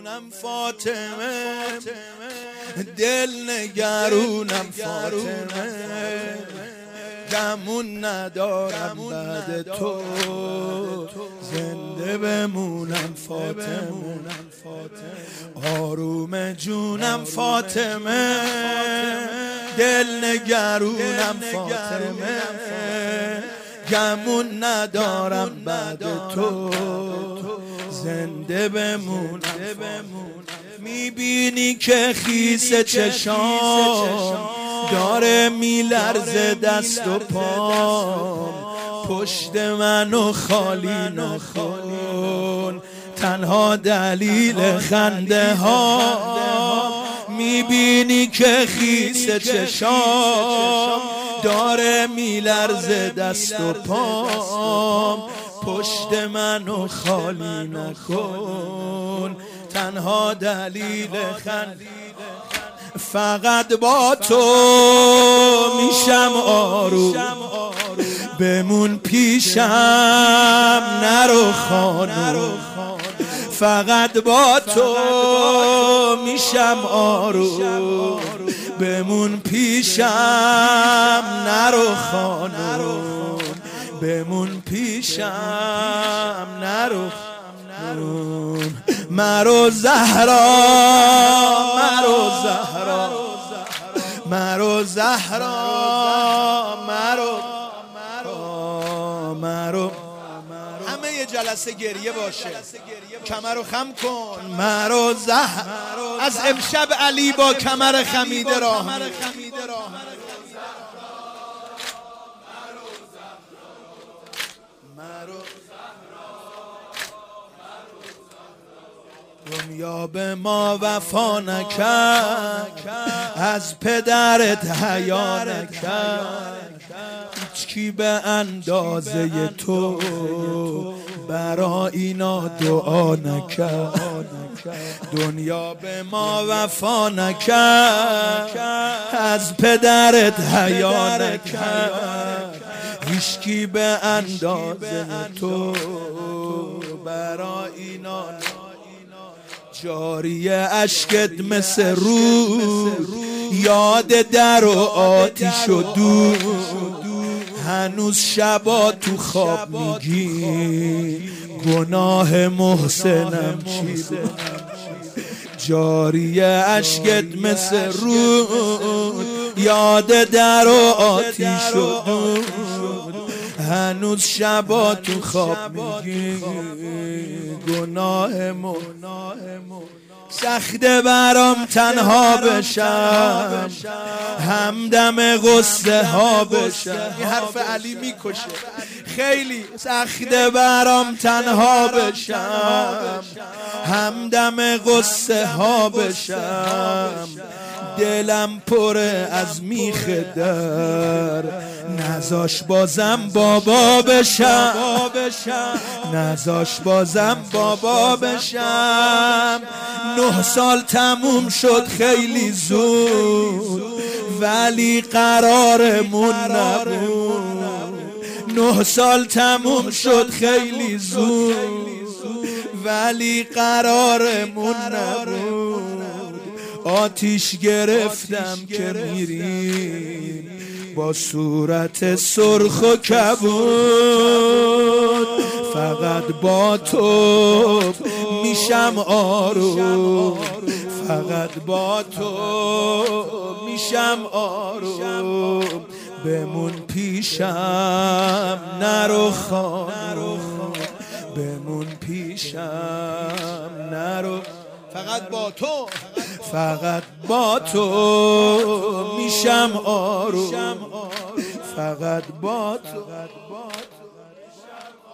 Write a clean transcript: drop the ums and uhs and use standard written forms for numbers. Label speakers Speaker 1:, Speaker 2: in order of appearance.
Speaker 1: مونم فاطمه، دل نگرونم فاطمه، گمون ندارم بعد تو، زنده بمونم فاطمه، آروم جونم فاطمه، دل نگرونم فاطمه، گمون ندارم بعد تو، زنده بمونم. میبینی که خیس چشام داره میلرزه دست و پام، پشت منو خالی نکن، تنها دلیل خنده ها. میبینی که خیس چشام داره میلرزه دست و پام، پشت منو خالی نکن، تنها دلیل خنده. فقط با تو میشم آروم، بمون پیشم نرو خانوم، فقط با تو میشم آروم، بمون پیشم نرو خانوم، بمون پیشم نرو خانوم. مرو زهرا، مرو زهرا، مرو زهرا، مرو. همه یه جلسه گریه باشه، کمر رو خم کن. مرو زهرا، از امشب علی با کمر خمیده راه دنیا به ما وفا نکرد، از پدرت حیا نکرد، هیچکی به اندازه تو برا اینا دعا نکرد. دنیا به ما وفا نکرد، از پدرت حیا نکرد، هیچکی به اندازه تو برا اینا. جاری اشکت مثل رود، یاد در و آتیش و دود، هنوز شبا تو خواب میگی گناه محسنم چی بود. جاری اشکت مثل رود، یاد در و آتیش و دود، هنوز شبا تو خواب میگی گناه سخته برام تنها بشم، همدم غصه ها بشم. این حرف علی میکشه. خیلی سخته برام تنها بشم، همدم غصه ها بشم، دلم پره از میخ در، نذاش بازم بابا بشم، نذاش بازم بابا بشم. 9 سال تموم شد خیلی زود، ولی قرارمون نبود. 9 سال تموم شد خیلی زود، ولی قرارمون نبود. آتیش گرفتم که میریم با صورت سرخ و کبود، فقط با تو میشم آروم، فقط با تو میشم آروم، بمون پیشم نرو خانوم، بمون پیشم نرو. فقط با تو، فقط با تو میشم آروم، فقط با تو.